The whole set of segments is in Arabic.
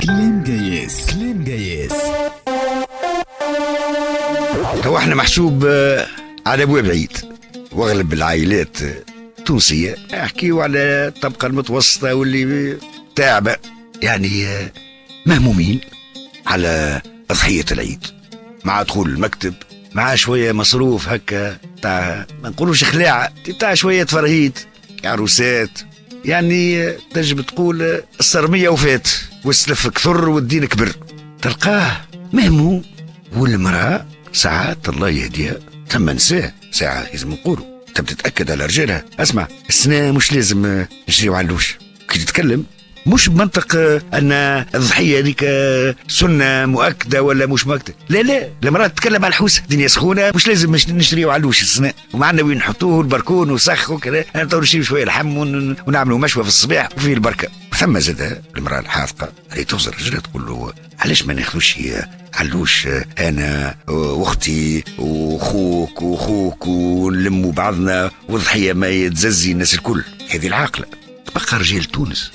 كلام جايز كلام جايز. هو احنا محسوب على ابواب العيد، واغلب العائلات التونسية احكيوا على الطبقة المتوسطة واللي تعبة، يعني مهمومين على أضحية العيد، مع دخول المكتب، مع شوية مصروف هكا تاع ما نقولوش خلاعة، تاع شوية فرهيد، عروسات، يعني تجب تقول الصرمية وفات والسلف كثر والدين كبر. تلقاه مهموم، والمرأة ساعات الله يهديها ثم نساه ساعة لازم نقولوا تم تتأكد على رجالها. اسمع، السنة مش لازم نشريو علوش، كي تتكلم مش بمنطق أن الضحية هذيك سنة مؤكدة ولا مش مؤكدة، لا المرأة تتكلم على الحوسة، الدنيا سخونة مش لازم نشريو علوش السنة، ومعنا وين نحطوه البركون وسخ وكذا، أنا تو نشري شوية لحم ونعملوا مشوى في الصباح وفيه البركة. ثم زاد المرأة الحاذقة اللي توصل رجلها تقول له علاش ما ناخذوش علوش أنا واختي وخوك ونلموا بعضنا والضحية ما يتززي الناس الكل. هذه العاقلة. تبقى رجال تونس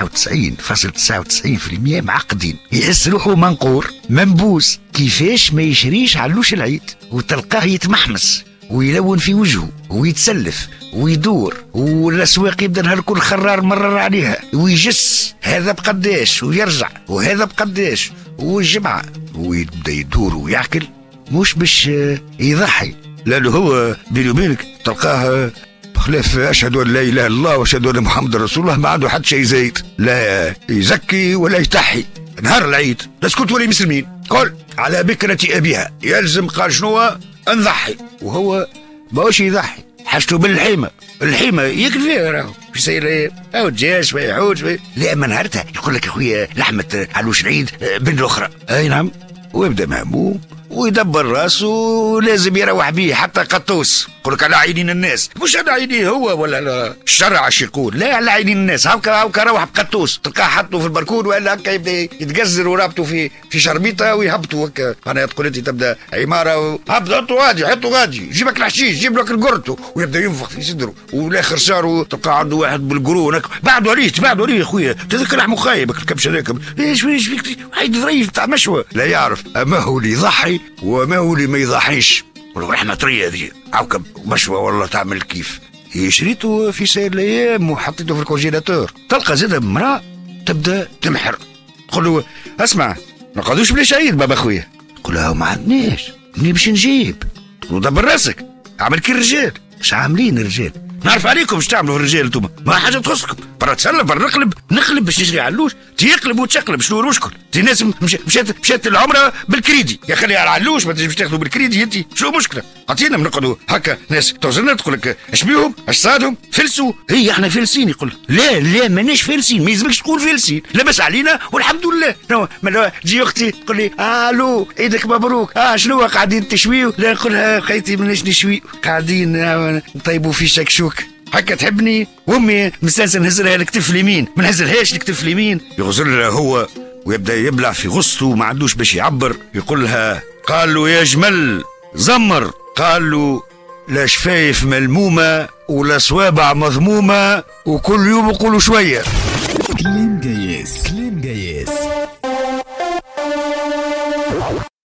99.99% معقدين، يحس روحه منقور منبوس كيفاش ما يشريش علوش العيد، وتلقاه يتمحمس ويلون في وجهه ويتسلف ويدور، والاسواق يبدا نهار كل خرار مرر عليها ويجس هذا بقداش ويرجع وهذا بقداش والجمعه، ويبدا يدور ويعقل مش باش يضحي، لانه هو بيني وبينك تلقاه بخلاف أشهد أن لا إله إلا الله وأشهد أن محمد رسول الله ما عنده حد شيء زايد، لا يزكي ولا يتحي. نهار العيد نسكت ولي مسلمين قل على بكرة أبيها يلزم، قال شنو نضحي، وهو باوش يضحي، حاجته بالحيمة، الحيمة يكفي راهو في سير أو دجاج ما يحوج لا، أما نهارتها يقول لك يا خويا لحمة علوش العيد بن الأخرى، أي نعم، ويبدأ مهموم ويدبر راسه ولازم يروح بيه حتى قطوس. يقول لك على عينين الناس، مش على عينيه هو ولا الشرع اش يقول، لا على عينين الناس، هاكا روح بقطوس تلقاه حطه في البركون ولا هكا يبدا يتجزر ورابطه في شربيطه ويهبطوا هكا. انا تقول انت تبدا عماره هبطوا غادي حطوا غادي، جيب لك الحشيش جيب لك القرطو، ويبدا ينفخ في صدره، والاخر صاروا تلقى عنده واحد بالقرون هكا بعدوا عليه خويا تذكر لحمه خايب الكبش هذاك، ايش فيك واحد ظريف تاع مشوى، لا يعرف اما هو اللي يضحي وما هو اللي ما يضحيش. ولو رحمة طرية هذه عوكب مشوى والله تعمل كيف، شريته في سائر الايام وحطيته في الكونجيلاتور. تلقى زاده امراه تبدا تمحر، تقول له اسمع ما قعدوش بلاش عيد بابا خويا، تقول لها ما عندناش منين باش نجيب، تقول دبر راسك عمل كي الرجال، مش عاملين الرجال، نعرف عليكم مش تعملوا في الرجال انتم، ما حاجه تخصكم، برا تسلم برا نقلب باش نشري علوش، تيقلب وتشقلب شنو المشكل؟ تي ناس مشات العمره بالكريدي، يا خلي على علوش ما تجيش تاخذوا بالكريدي انت، شنو المشكله؟ عطينا بنقعدوا هكا ناس توزننا تقول لك اش بيهم؟ اش صادهم؟ فلسوا، هي احنا فلسين، يقول لا ماناش فلسين، ما يلزمكش تقول فلسين، لبس علينا والحمد لله. ما تجي اختي تقول لي الو عيدك مبروك، شنو قاعدين تشويوا؟ لا نقولها خيتي ماناش نشوي، قاعدين نطيبوا في شكشوك هكا تحبني، وامي مستانسه نهزلها الكتف اليمين ما نهزلهاش الكتف اليمين، يغزل لها هو ويبدا يبلع في غصته ما عندوش باش يعبر، يقول لها قال له يا جمل زمر، قال له لا شفايف ملمومه ولا صوابع مضمومه وكل يوم يقولوا شويه. كلام جايز.